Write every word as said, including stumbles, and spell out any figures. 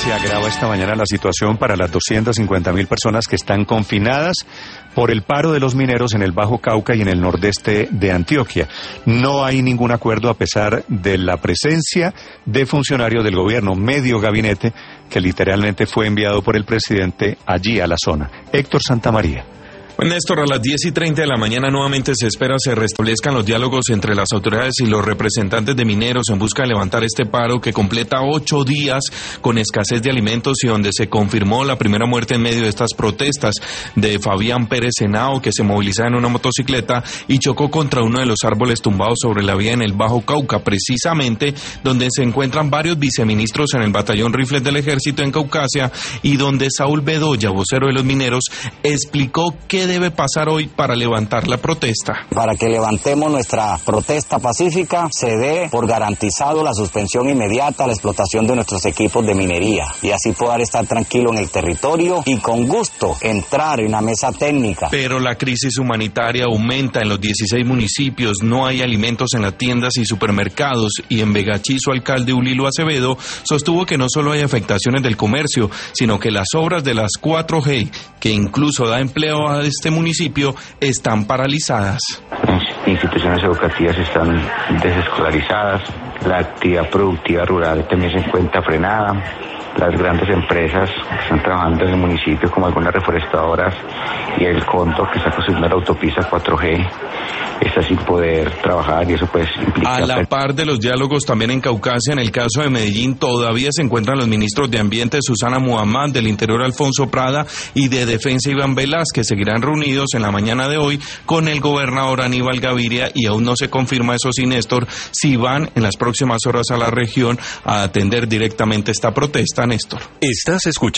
Se agrava esta mañana la situación para las doscientas cincuenta mil personas que están confinadas por el paro de los mineros en el Bajo Cauca y en el nordeste de Antioquia. No hay ningún acuerdo a pesar de la presencia de funcionarios del gobierno, medio gabinete, que literalmente fue enviado por el presidente allí a la zona. Héctor Santamaría. Bueno, Néstor, a las diez y treinta de la mañana nuevamente se espera se restablezcan los diálogos entre las autoridades y los representantes de mineros en busca de levantar este paro que completa ocho días con escasez de alimentos y donde se confirmó la primera muerte en medio de estas protestas de Fabián Pérez Henao, que se movilizaba en una motocicleta y chocó contra uno de los árboles tumbados sobre la vía en el Bajo Cauca, precisamente donde se encuentran varios viceministros en el batallón Rifles del Ejército en Caucasia y donde Saúl Bedoya, vocero de los mineros, explicó que debe pasar hoy para levantar la protesta. Para que levantemos nuestra protesta pacífica, se dé por garantizado la suspensión inmediata a la explotación de nuestros equipos de minería y así poder estar tranquilo en el territorio y con gusto entrar en una mesa técnica. Pero la crisis humanitaria aumenta en los dieciséis municipios, no hay alimentos en las tiendas y supermercados y en Begachí su alcalde Ulilo Acevedo sostuvo que no solo hay afectaciones del comercio, sino que las obras de las cuatro G, que incluso da empleo a este municipio, están paralizadas. Las instituciones educativas están desescolarizadas, la actividad productiva rural también se encuentra frenada, las grandes empresas que están trabajando en el municipio, como algunas reforestadoras y el Condo, que está construyendo la autopista cuatro G, está sin poder trabajar y eso pues implica... A la par de los diálogos también en Caucasia, en el caso de Medellín, todavía se encuentran los ministros de Ambiente Susana Muhammad, del Interior Alfonso Prada y de Defensa Iván Velázquez, que seguirán reunidos en la mañana de hoy con el gobernador Aníbal Gaviria y aún no se confirma, eso sí, Néstor, si van en las próximas horas a la región a atender directamente esta protesta, Néstor. Estás escuchando.